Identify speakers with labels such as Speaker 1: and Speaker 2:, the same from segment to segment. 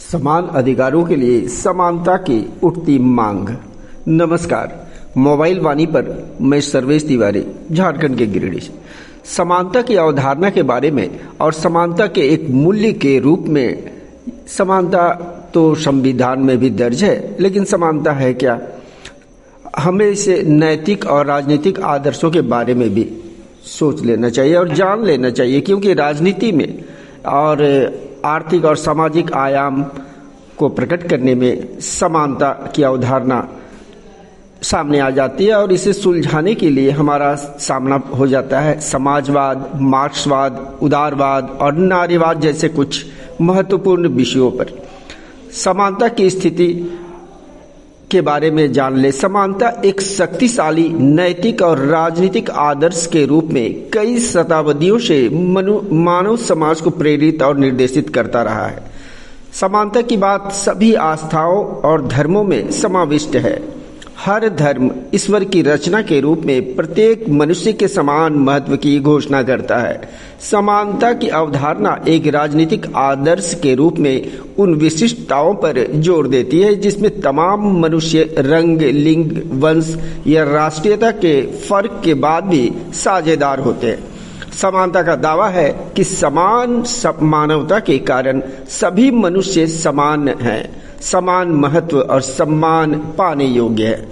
Speaker 1: समान अधिकारों के लिए समानता की उठती मांग। नमस्कार, मोबाइल वाणी पर मैं सर्वेश तिवारी, झारखंड के गिरिडीह से। समानता की अवधारणा के बारे में और समानता के एक मूल्य के रूप में, समानता तो संविधान में भी दर्ज है, लेकिन समानता है क्या? हमें इसे नैतिक और राजनीतिक आदर्शों के बारे में भी सोच लेना चाहिए और जान लेना चाहिए, क्योंकि राजनीति में और आर्थिक और सामाजिक आयाम को प्रकट करने में समानता की अवधारणा सामने आ जाती है और इसे सुलझाने के लिए हमारा सामना हो जाता है समाजवाद, मार्क्सवाद, उदारवाद और नारीवाद जैसे कुछ महत्वपूर्ण विषयों पर। समानता की स्थिति के बारे में जान ले। समानता एक शक्तिशाली नैतिक और राजनीतिक आदर्श के रूप में कई शताब्दियों से मानव समाज को प्रेरित और निर्देशित करता रहा है। समानता की बात सभी आस्थाओं और धर्मों में समाविष्ट है। हर धर्म ईश्वर की रचना के रूप में प्रत्येक मनुष्य के समान महत्व की घोषणा करता है। समानता की अवधारणा एक राजनीतिक आदर्श के रूप में उन विशिष्टताओं पर जोर देती है जिसमें तमाम मनुष्य रंग, लिंग, वंश या राष्ट्रीयता के फर्क के बाद भी साझेदार होते हैं। समानता का दावा है कि समान मानवता के कारण सभी मनुष्य समान हैं, समान महत्व और सम्मान पाने योग्य है।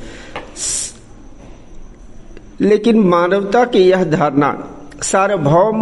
Speaker 1: लेकिन मानवता की यह धारणा सार्वभौम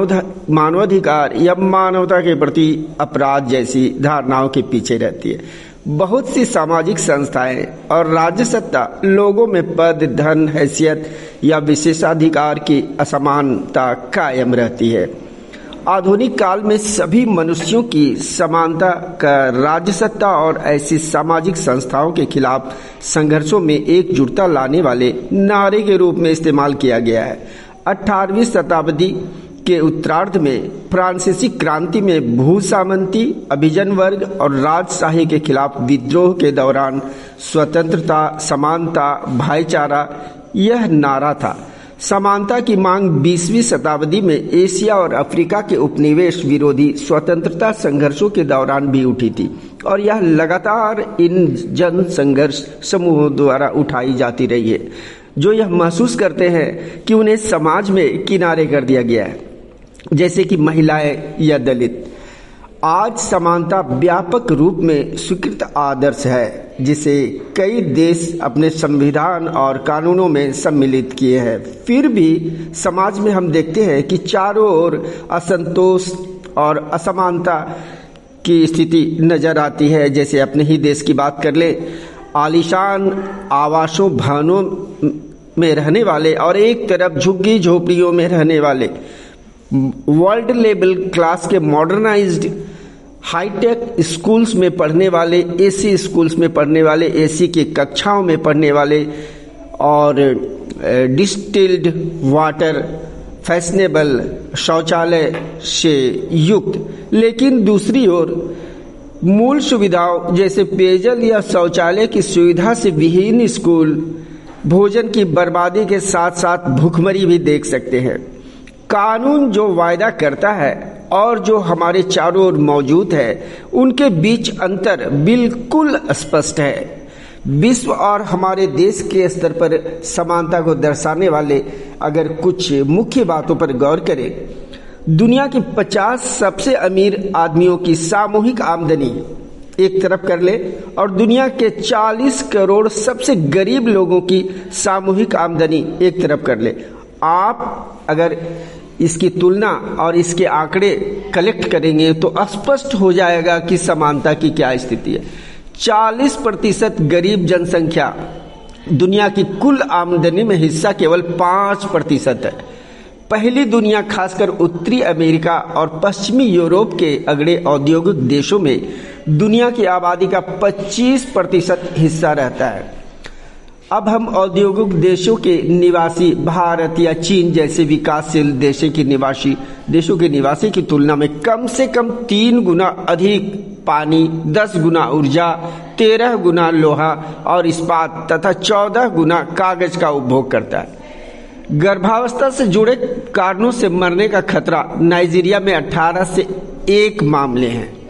Speaker 1: मानवाधिकार या मानवता के प्रति अपराध जैसी धारणाओं के पीछे रहती है। बहुत सी सामाजिक संस्थाएं और राज्य सत्ता लोगों में पद, धन, हैसियत या विशेषाधिकार की असमानता कायम रहती है। आधुनिक काल में सभी मनुष्यों की समानता का राज्य सत्ता और ऐसी सामाजिक संस्थाओं के खिलाफ संघर्षों में एकजुटता लाने वाले नारे के रूप में इस्तेमाल किया गया है। 18वीं शताब्दी के उत्तरार्ध में फ्रांसीसी क्रांति में भूसामंती, अभिजन वर्ग और राजशाही के खिलाफ विद्रोह के दौरान स्वतंत्रता, समानता, भाईचारा यह नारा था। समानता की मांग 20वीं शताब्दी में एशिया और अफ्रीका के उपनिवेश विरोधी स्वतंत्रता संघर्षों के दौरान भी उठी थी और यह लगातार इन जन संघर्ष समूहों द्वारा उठाई जाती रही है जो यह महसूस करते हैं कि उन्हें समाज में किनारे कर दिया गया है, जैसे कि महिलाएं या दलित। आज समानता व्यापक रूप में स्वीकृत आदर्श है जिसे कई देश अपने संविधान और कानूनों में सम्मिलित किए हैं। फिर भी समाज में हम देखते हैं कि चारों ओर असंतोष और असमानता की स्थिति नजर आती है। जैसे अपने ही देश की बात कर ले, आलीशान आवासों भवनों में रहने वाले और एक तरफ झुग्गी झोपड़ियों में रहने वाले, वर्ल्ड लेवल क्लास के मॉडर्नाइज्ड हाईटेक स्कूल्स में पढ़ने वाले, एसी स्कूल्स में पढ़ने वाले, एसी की कक्षाओं में पढ़ने वाले और डिस्टिल्ड वाटर, फैशनेबल शौचालय से युक्त, लेकिन दूसरी ओर मूल सुविधाओं जैसे पेयजल या शौचालय की सुविधा से विहीन स्कूल, भोजन की बर्बादी के साथ साथ भूखमरी भी देख सकते हैं। कानून जो वायदा करता है और जो हमारे चारों ओर मौजूद है, उनके बीच अंतर बिल्कुल स्पष्ट है। विश्व और हमारे देश के स्तर पर समानता को दर्शाने वाले अगर कुछ मुख्य बातों पर गौर करें, दुनिया के 50 सबसे अमीर आदमियों की सामूहिक आमदनी एक तरफ कर ले और दुनिया के 40 करोड़ सबसे गरीब लोगों की सामूहिक आमदनी एक तरफ कर ले। आप अगर इसकी तुलना और इसके आंकड़े कलेक्ट करेंगे तो स्पष्ट हो जाएगा कि समानता की क्या स्थिति है। 40% गरीब जनसंख्या दुनिया की कुल आमदनी में हिस्सा केवल 5% है। पहली दुनिया खासकर उत्तरी अमेरिका और पश्चिमी यूरोप के अगड़े औद्योगिक देशों में दुनिया की आबादी का 25% हिस्सा रहता है। अब हम औद्योगिक देशों के निवासी भारत या चीन जैसे विकासशील देशों के निवासी की तुलना में कम से कम 3 गुना अधिक पानी, 10 गुना ऊर्जा, 13 गुना लोहा और इस्पात तथा 14 गुना कागज का उपभोग करता है। गर्भावस्था से जुड़े कारणों से मरने का खतरा नाइजीरिया में 18 से 1 मामले हैं।